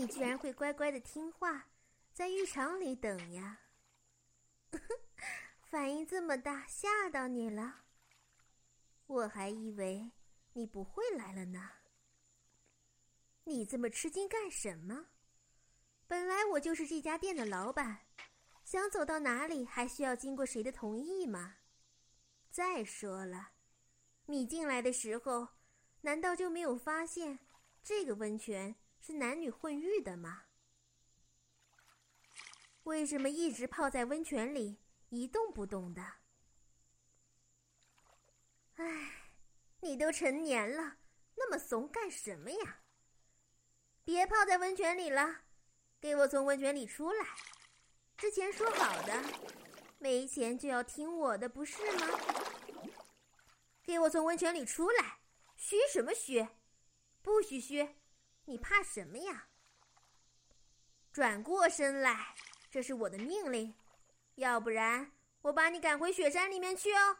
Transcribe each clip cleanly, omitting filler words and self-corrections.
居然会乖乖的听话，在浴场里等呀？反应这么大，吓到你了？我还以为你不会来了呢。你这么吃惊干什么？本来我就是这家店的老板，想走到哪里还需要经过谁的同意吗？再说了，你进来的时候，难道就没有发现这个温泉是男女混浴的吗？为什么一直泡在温泉里一动不动的？唉，你都成年了，那么怂干什么呀？别泡在温泉里了，给我从温泉里出来。之前说好的，没钱就要听我的，不是吗？给我从温泉里出来！嘘什么嘘？不许嘘！你怕什么呀？转过身来，这是我的命令，要不然我把你赶回雪山里面去哦。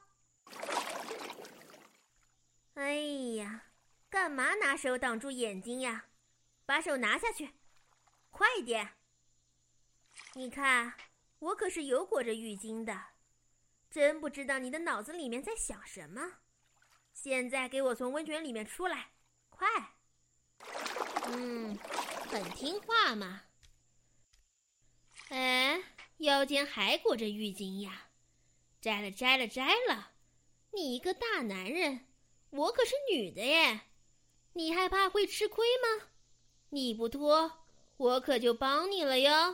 哎呀，干嘛拿手挡住眼睛呀？把手拿下去，快点！你看，我可是有裹着浴巾的，真不知道你的脑子里面在想什么。现在给我从温泉里面出来，快！很听话嘛。哎，腰间还裹着浴巾呀？摘了摘了摘了！你一个大男人，我可是女的耶，你害怕会吃亏吗？你不脱，我可就帮你了哟。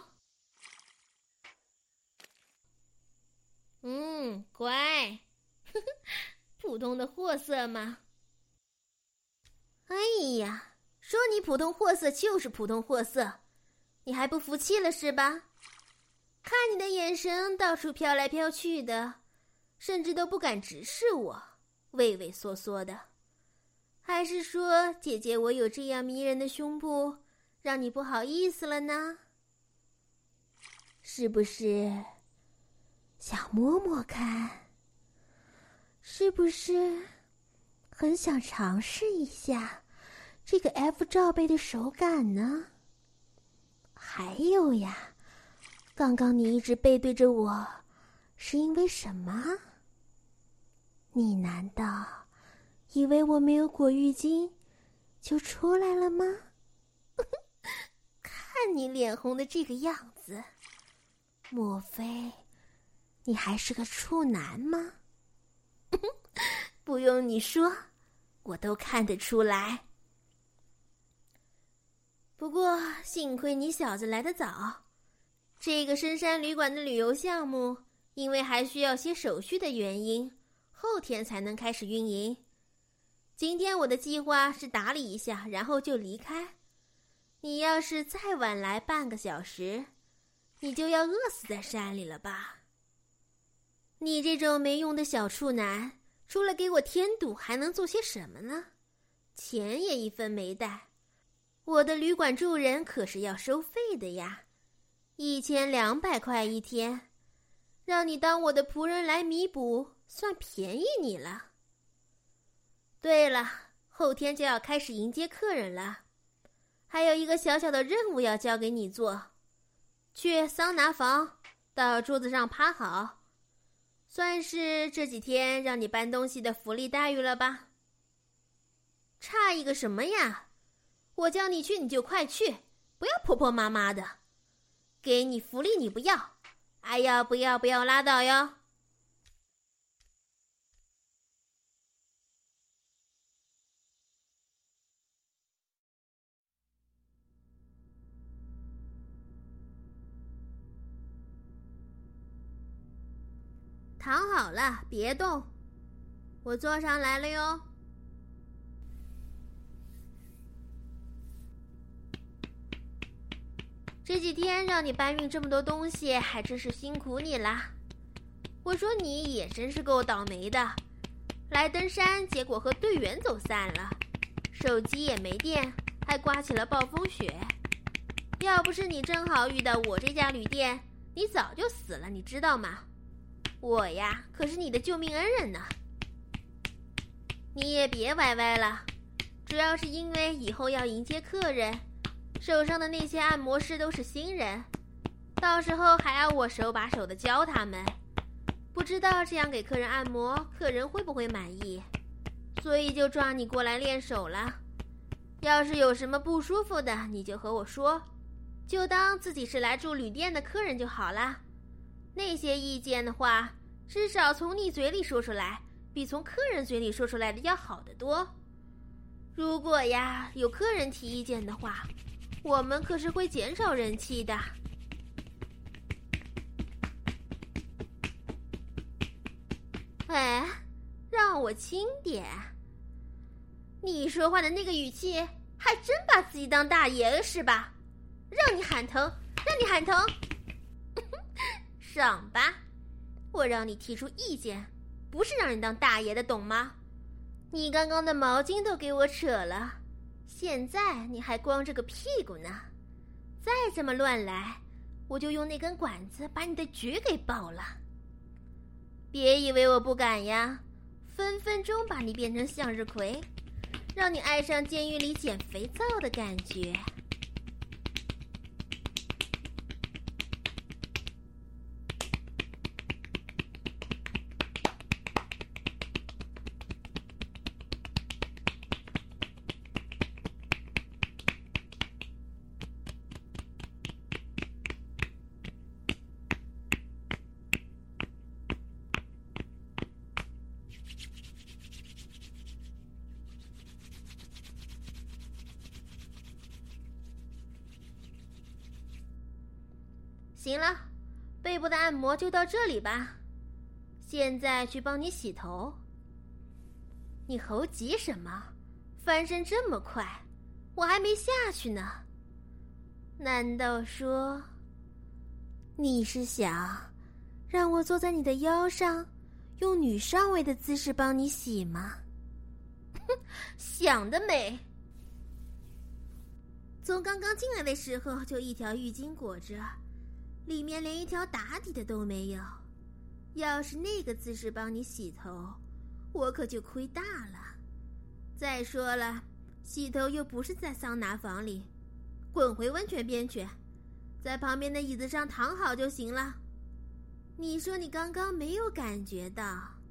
乖，普通的货色嘛。哎呀，说你普通货色就是普通货色，你还不服气了是吧？看你的眼神到处飘来飘去的，甚至都不敢直视我，畏畏缩缩的。还是说姐姐我有这样迷人的胸部，让你不好意思了呢？是不是想摸摸看？是不是很想尝试一下这个 F 罩杯的手感呢？还有呀，刚刚你一直背对着我，是因为什么？你难道以为我没有裹浴巾就出来了吗？看你脸红的这个样子，莫非你还是个处男吗？不用你说，我都看得出来。不过幸亏你小子来得早，这个深山旅馆的旅游项目因为还需要些手续的原因，后天才能开始运营。今天我的计划是打理一下，然后就离开。你要是再晚来半个小时，你就要饿死在山里了吧？你这种没用的小处男，除了给我添堵，还能做些什么呢？钱也一分没带。我的旅馆住人可是要收费的呀，1200块一天，让你当我的仆人来弥补，算便宜你了。对了，后天就要开始迎接客人了，还有一个小小的任务要交给你做，去桑拿房，到桌子上趴好，算是这几天让你搬东西的福利待遇了吧？差一个什么呀？我叫你去你就快去，不要婆婆妈妈的。给你福利你不要，哎呀，不要拉倒哟。躺好了，别动，我坐上来了哟。这几天让你搬运这么多东西，还真是辛苦你了。我说你也真是够倒霉的，来登山结果和队员走散了，手机也没电，还刮起了暴风雪。要不是你正好遇到我这家旅店，你早就死了，你知道吗？我呀，可是你的救命恩人呢。你也别歪歪了，主要是因为以后要迎接客人， 手上的那些按摩师都是新人，到时候还要我手把手的教他们，不知道这样给客人按摩，客人会不会满意？所以就抓你过来练手了。要是有什么不舒服的，你就和我说，就当自己是来住旅店的客人就好了。那些意见的话，至少从你嘴里说出来，比从客人嘴里说出来的要好得多。如果呀，有客人提意见的话，我们可是会减少人气的。哎，让我轻点。你说话的那个语气，还真把自己当大爷了是吧？让你喊疼，让你喊疼。爽吧，我让你提出意见，不是让你当大爷的，懂吗？你刚刚的毛巾都给我扯了，现在你还光着个屁股呢。再这么乱来，我就用那根管子把你的局给爆了。别以为我不敢呀，分分钟把你变成向日葵，让你爱上监狱里捡肥皂的感觉。行了，背部的按摩就到这里吧。现在去帮你洗头。你猴急什么？翻身这么快，我还没下去呢。难道说你是想让我坐在你的腰上，用女上位的姿势帮你洗吗？哼，想得美！从刚刚进来的时候就一条浴巾裹着，里面连一条打底的都没有。要是那个姿势帮你洗头，我可就亏大了。再说了，洗头又不是在桑拿房里，滚回温泉边去，在旁边的椅子上躺好就行了。你说你刚刚没有感觉到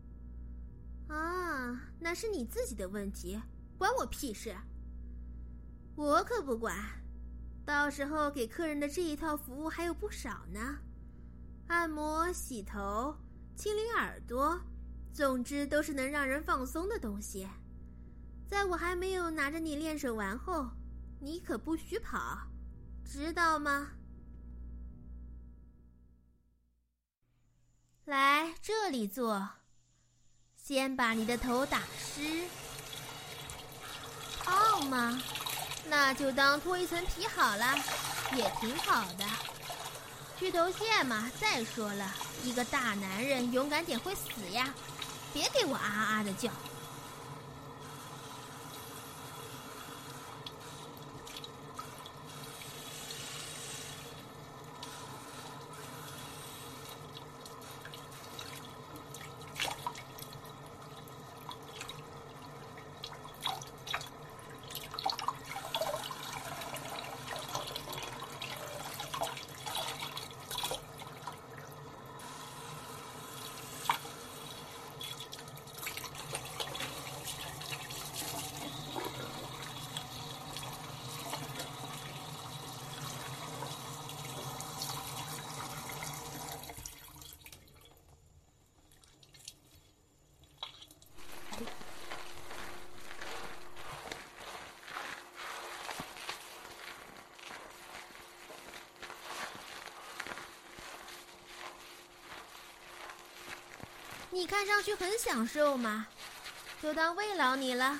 啊？那是你自己的问题，关我屁事。我可不管，到时候给客人的这一套服务还有不少呢，按摩、洗头、清理耳朵，总之都是能让人放松的东西。在我还没有拿着你练手完后，你可不许跑，知道吗？来这里坐，先把你的头打湿。烫吗？那就当脱一层皮好了，也挺好的。去头屑嘛，再说了，一个大男人勇敢点会死呀，别给我啊啊的叫。你看上去很享受嘛，就当慰劳你了。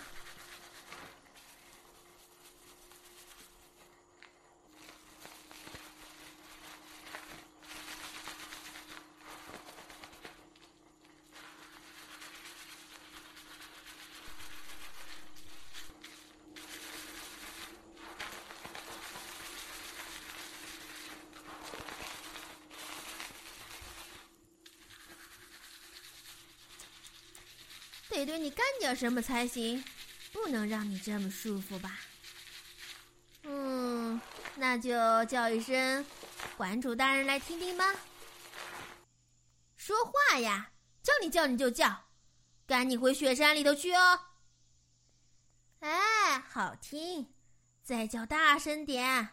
得对你干点什么才行，不能让你这么舒服吧。 那就叫一声馆主大人来听听吧。说话呀，叫你就叫，赶你回雪山里头去哦。哎，好听，再叫大声点。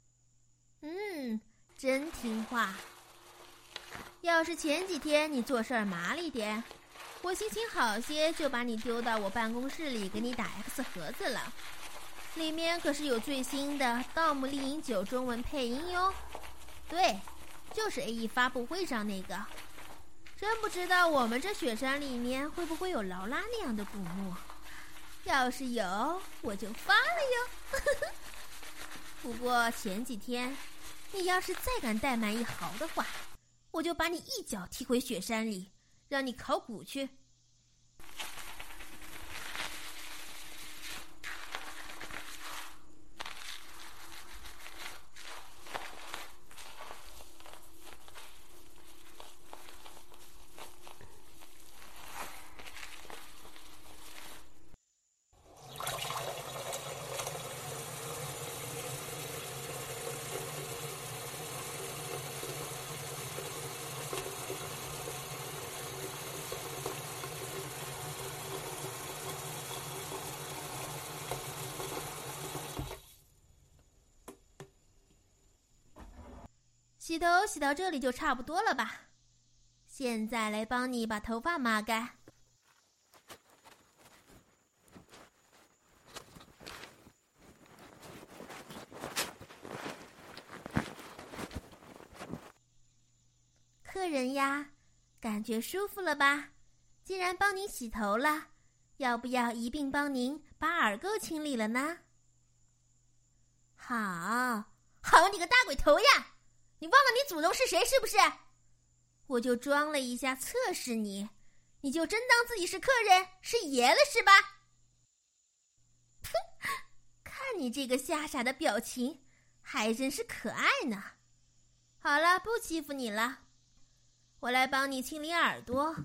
真听话。要是前几天你做事麻利点，我心情好些就把你丢到我办公室里给你打 X 盒子了，里面可是有最新的《盗墓丽影9》中文配音哟。对，就是 AE 发布会上那个。真不知道我们这雪山里面会不会有劳拉那样的古墓，要是有我就发了哟。不过前几天你要是再敢怠慢1毫的话，我就把你一脚踢回雪山里，让你考古去。洗头洗到这里就差不多了吧？现在来帮你把头发抹干。客人呀，感觉舒服了吧？既然帮您洗头了，要不要一并帮您把耳垢清理了呢？好你个大鬼头呀！你忘了你祖宗是谁是不是？我就装了一下测试你，你就真当自己是客人是爷了是吧？哼，看你这个吓傻的表情，还真是可爱呢。好了，不欺负你了，我来帮你清理耳朵。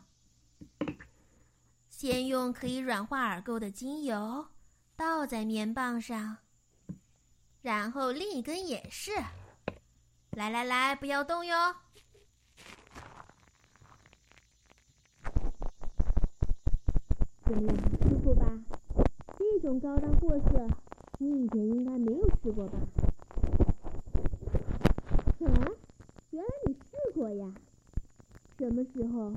先用可以软化耳垢的精油倒在棉棒上，然后另一根也是。来，不要动哟。怎么样，舒服吧？这种高档货色，你以前应该没有试过吧？原来你试过呀？什么时候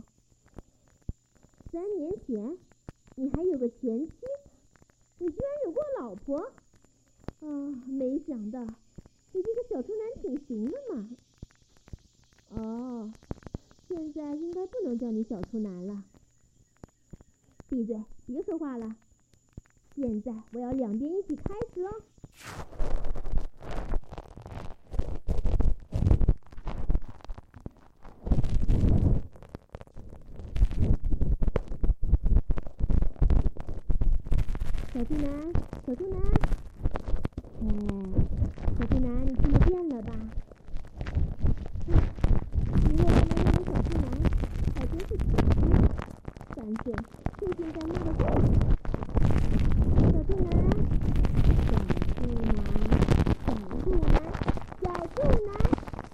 ？3年前？你还有个前妻？你居然有过老婆？没想到你这个小处男挺行的嘛。现在应该不能叫你小处男了。闭嘴，别说话了。现在我要两边一起开始哦。小处男，小处男，小处男，你听得见了吧？以后咱们这种小处男还真是奇迹，干脆天天在那个地方。小处男，小处男。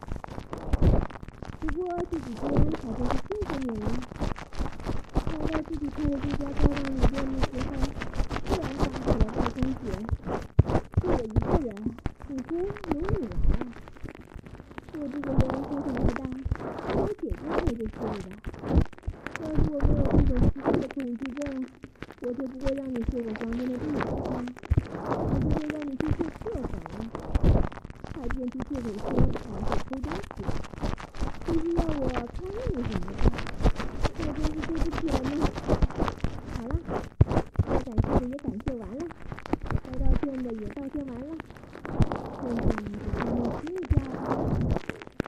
不过这几天还真是谢谢你了。找到自己开的这家高档旅店的时候，突然想起了大公爵，就我一个人，似乎有你来了。我这个人小长不大，有我姐姐陪着睡的。要是我没有这种奇怪的恐惧症，我就不会让你睡我房间的地板上，我就会让你去睡客房，还变出窃口说然后偷东西，必须要我看你什么的。我真是对不起了呢。好了，该感谢的也感谢完了，该道歉的也道歉完了，现在就开幕睡觉吧。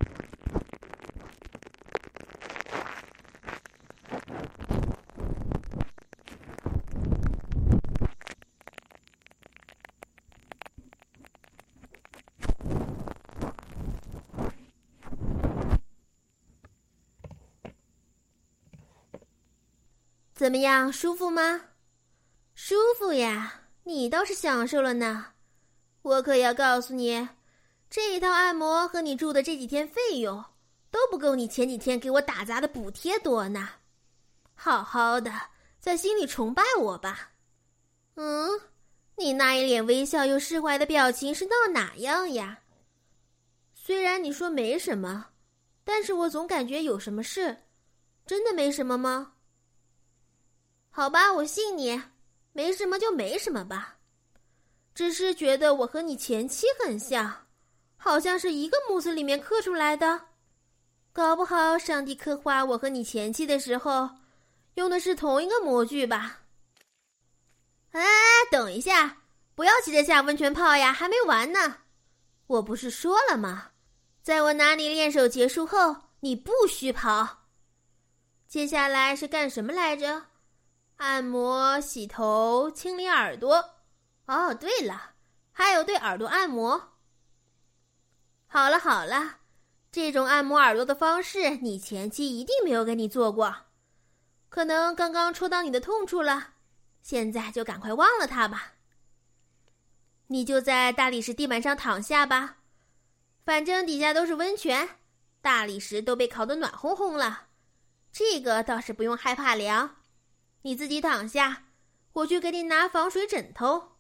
怎么样，舒服吗？舒服呀，你倒是享受了呢。我可要告诉你， 这一套按摩和你住的这几天费用都不够你前几天给我打杂的补贴多呢。好好的在心里崇拜我吧。你那一脸微笑又释怀的表情是闹哪样呀？虽然你说没什么，但是我总感觉有什么事。真的没什么吗？好吧，我信你，没什么就没什么吧。只是觉得我和你前妻很像，好像是一个模子里面刻出来的。搞不好上帝刻画我和你前妻的时候，用的是同一个模具吧。等一下，不要急着下温泉泡呀，还没完呢。我不是说了吗？在我拿你练手结束后，你不许跑。接下来是干什么来着？按摩、洗头、清理耳朵。哦，对了，还有对耳朵按摩。好了好了，这种按摩耳朵的方式，你前妻一定没有跟你做过，可能刚刚戳到你的痛处了，现在就赶快忘了它吧。你就在大理石地板上躺下吧，反正底下都是温泉，大理石都被烤得暖烘烘了，这个倒是不用害怕凉。你自己躺下，我去给你拿防水枕头。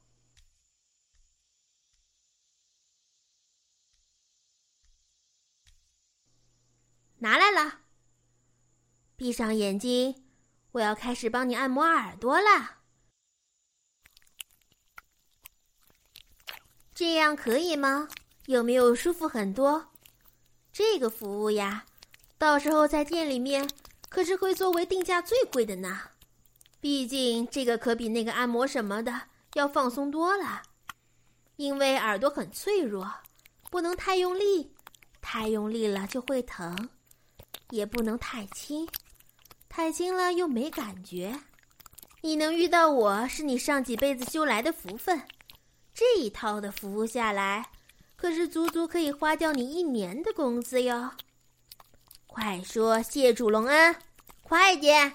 拿来了。闭上眼睛，我要开始帮你按摩耳朵了。这样可以吗？有没有舒服很多？这个服务呀，到时候在店里面可是会作为定价最贵的呢。毕竟这个可比那个按摩什么的要放松多了。因为耳朵很脆弱，不能太用力，太用力了就会疼。也不能太轻，太轻了又没感觉。你能遇到我是你上几辈子修来的福分，这一套的服务下来，可是足足可以花掉你1年的工资哟。快说谢主隆恩，快点！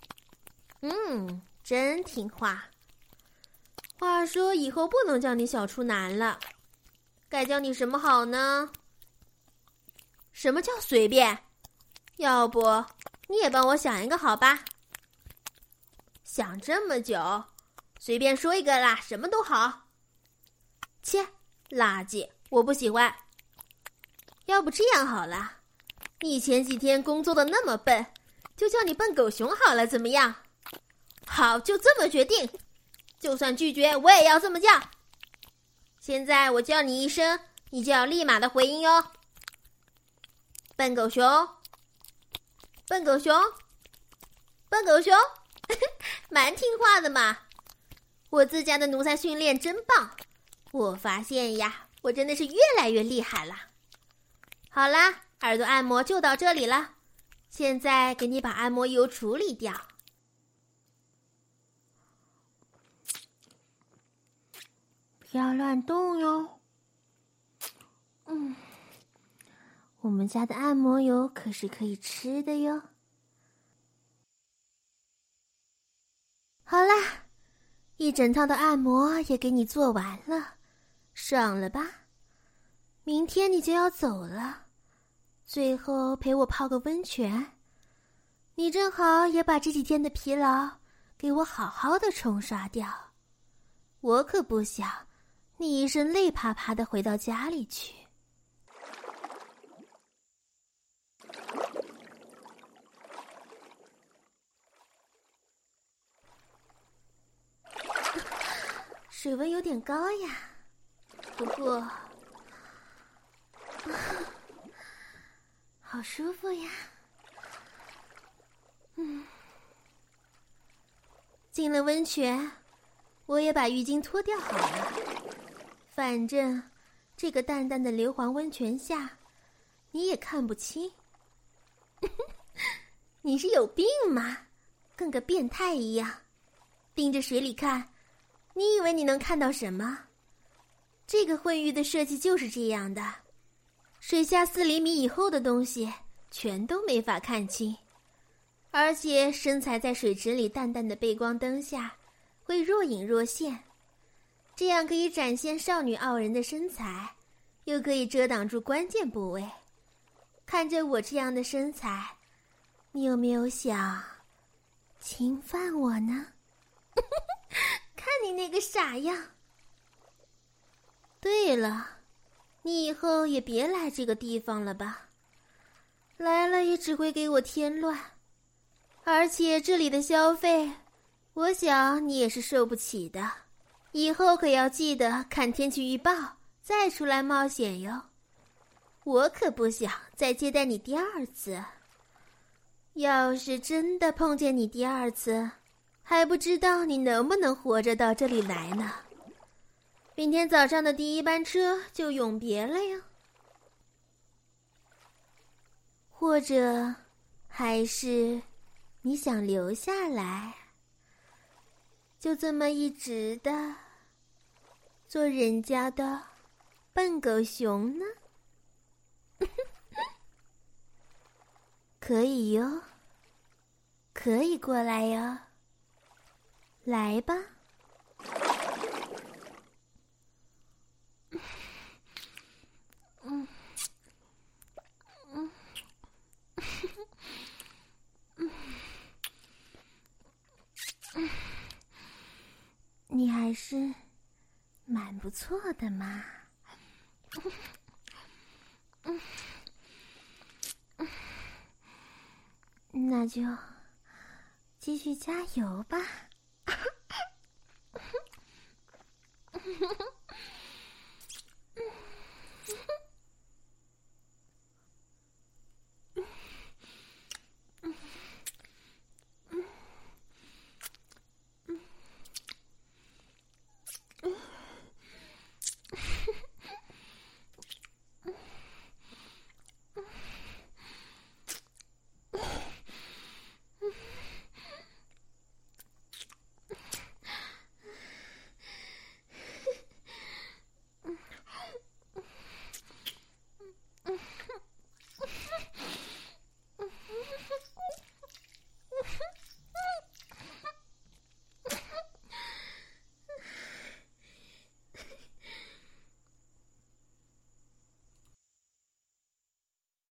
真听话。话说以后不能叫你小处男了，该叫你什么好呢？什么叫随便？要不你也帮我想一个好吧？想这么久，随便说一个啦，什么都好。切，垃圾，我不喜欢。要不这样好了，你前几天工作的那么笨，就叫你笨狗熊好了，怎么样？好，就这么决定。就算拒绝，我也要这么叫。现在我叫你一声，你就要立马的回应哟。笨狗熊，笨狗熊，笨狗熊，蛮听话的嘛。我自家的奴才训练真棒，我发现呀，我真的是越来越厉害了。好啦，耳朵按摩就到这里了，现在给你把按摩油处理掉。不要乱动哟。我们家的按摩油可是可以吃的哟。好啦，一整套的按摩也给你做完了，爽了吧？明天你就要走了，最后陪我泡个温泉。你正好也把这几天的疲劳给我好好的冲刷掉。我可不想你一身累趴趴的回到家里去。水温有点高呀，不过好舒服呀。进了温泉，我也把浴巾脱掉好了。反正这个淡淡的硫磺温泉下，你也看不清。你是有病吗？跟个变态一样，盯着水里看，你以为你能看到什么？这个混浴的设计就是这样的，水下4厘米以后的东西全都没法看清，而且身材在水池里淡淡的背光灯下会若隐若现，这样可以展现少女傲人的身材， 又可以遮挡住关键部位。看着我这样的身材，你有没有想侵犯我呢？看你那个傻样。对了，你以后也别来这个地方了吧，来了也只会给我添乱。而且这里的消费，我想你也是受不起的。以后可要记得看天气预报，再出来冒险哟。我可不想再接待你第二次。要是真的碰见你第二次，还不知道你能不能活着到这里来呢。明天早上的第一班车就永别了呀。或者，还是你想留下来，就这么一直的做人家的笨狗熊呢？可以哟，可以过来哟，来吧。你还是蛮不错的嘛。那就继续加油吧。